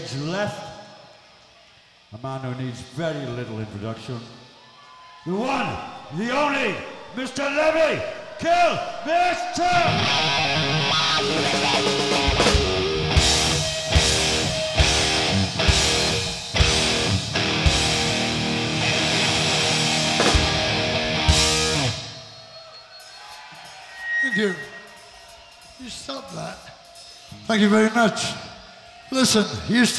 Left, a man who needs very little introduction. The one, the only, Mr. Levy, kill Mr. Thank you. You stop that. Thank you very much. Listen, you